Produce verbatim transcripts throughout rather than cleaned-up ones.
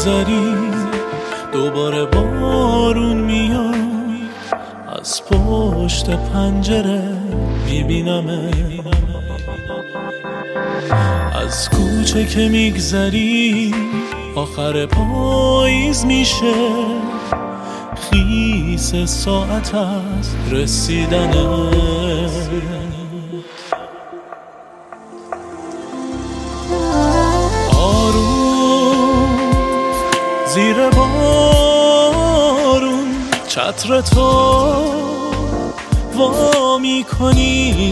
میگذری دوباره بارون میاد، از پشت پنجره میبینمه. از کوچه که میگذری آخر پاییز میشه، خیس ساعت از رسیدنه. آروم زیر بارون چتر تو وا میکنی،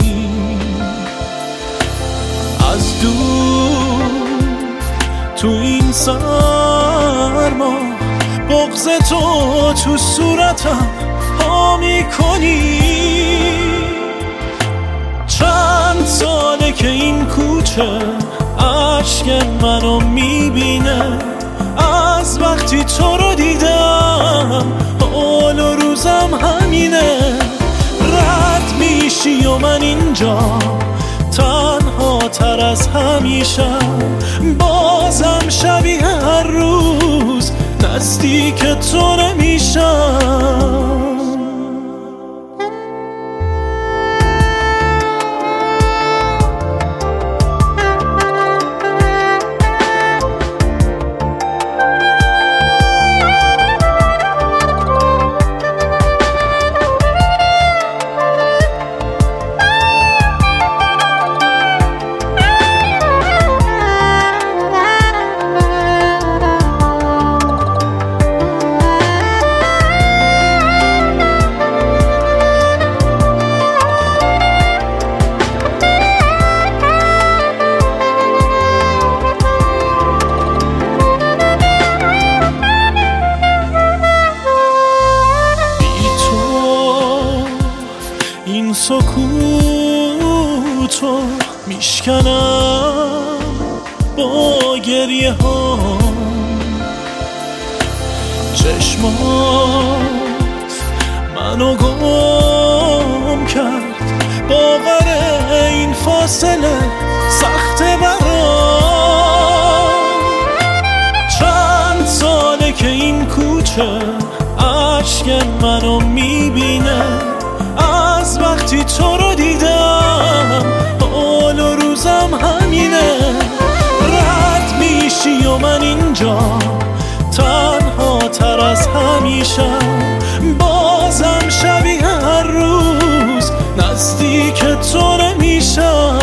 از دور تو این سرما بغض تو تو صورتم ها میکنی. چند ساله که این کوچه اشک منو میبینه، از وقتی تو رو دیدم حال و روزم همینه. رد میشی و من اینجا تنها تر از همیشه، بازم شبیه هر روز نزدیک تو نمیشم. این سکوتو میشکنم با گریه ها، چشمات منو گم کرد، باور این فاصله سخته برام. چند ساله که این کوچه اشک منو میبینه، از وقتی تو رو دیدم حال و روزم همینه. رد میشی و من اینجا تنها تر از همیشه، بازم شبیه هر روز نزدیک تو نمیشم.